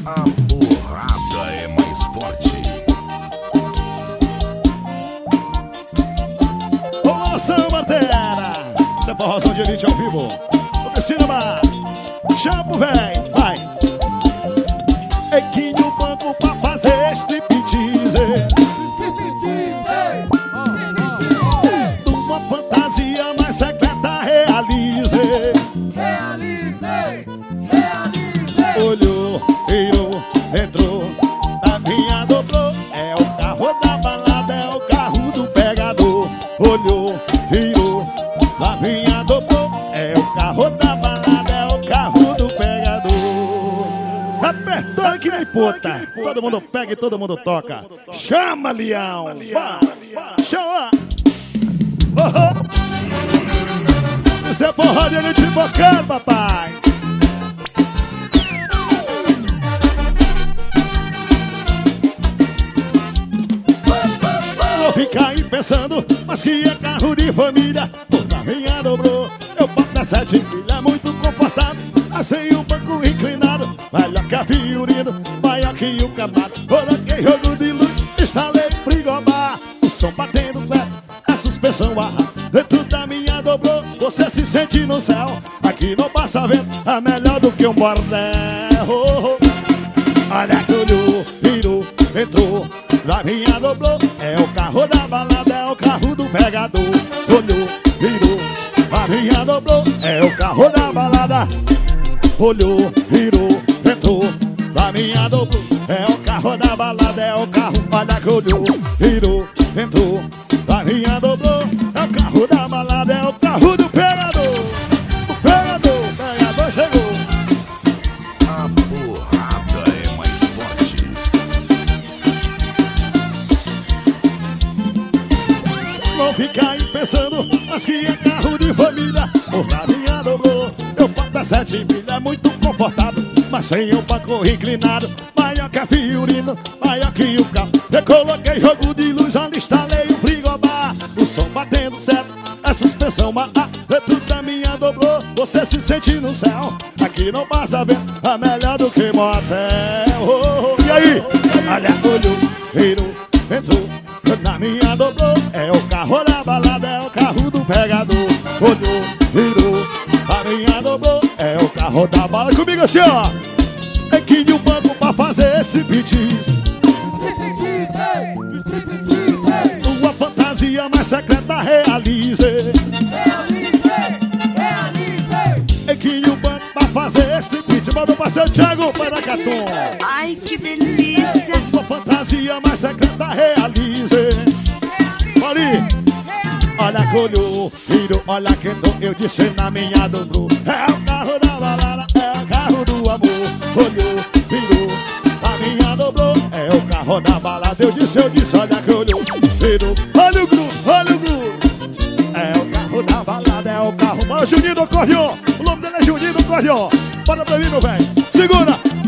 A porrada é mais forte. Olá, samba terra. Isso é forrozão de elite ao vivo. Oficina Bar. Chama, véi, vai. Equinho banco pra fazer striptease. Uma fantasia mais secreta realize. Olhou, virou, entrou, a minha dobrou. É o carro da balada, é o carro do pegador. Olhou, virou, a minha dobrou. É o carro da balada, é o carro do pegador. Apertou que nem puta. Todo mundo pega e todo mundo toca. Chama, leão. Chama. Isso é forró de elite bocando, papai. Vou ficar aí pensando, mas que é carro de família. Toda minha dobrou. Eu boto na 7 milha, muito confortável. Assim o banco inclinado. Melhor que a Fiorino, maior que o Camaro. Coloquei jogo de luz, instalei frigobar. O som batendo fé, a suspensão arra. Dentro da minha dobrou, você se sente no céu. Aqui não passa vento, é melhor do que um bordel. Olha que olhou, virou, entrou, na minha dobrou. É o carro da balada, é o carro do pegador. Olhou, virou, a minha dobrou. É o carro da balada. Olhou, virou, entrou, na minha dobrou. É o carro da balada, é o carro. Olha que olhou, virou, entrou, na minha dobrou. É o carro da balada, é o carro do pegador. O pegador chegou. A porrada é mais forte. Não fica aí pensando, mas que é carro de família. Por na minha dobrou. Eu boto a 7 milha, muito confortável, mas sem o banco inclinado. Maior que a Fiorino, maior que o carro. Eu coloquei jogo de luz, onde instalei o frigobar. O som batendo certo, a suspensão marra. Dentro da minha dobrou, você se sente no céu. Aqui não passa vento, é melhor do que motel. E aí? Olha, olhou, virou, entrou, na minha dobrou. É o carro da balada, é o carro do pegador. Olhou, virou, a minha dobrou. É o carro da balada. Comigo assim, ó. É que de um banco pra fazer striptease. Uma fantasia mais secreta realize. É que de um banco pra fazer striptease. Manda o parceiro Thiago Paracatum. Ai, que delícia! Uma fantasia mais secreta realize. Olha que olhou, virou, olha que entrou. Eu disse na minha dobrou. É o carro da balada, é o carro do amor. Olhou, virou, a minha dobrou. É o carro da balada. Eu disse, olha que olhou, virou. Olha o groove. É o carro da balada, é o carro. Bora, Juninho do acordeon. O nome dele é Juninho do acordeon. Bora pra mim, meu velho. Segura.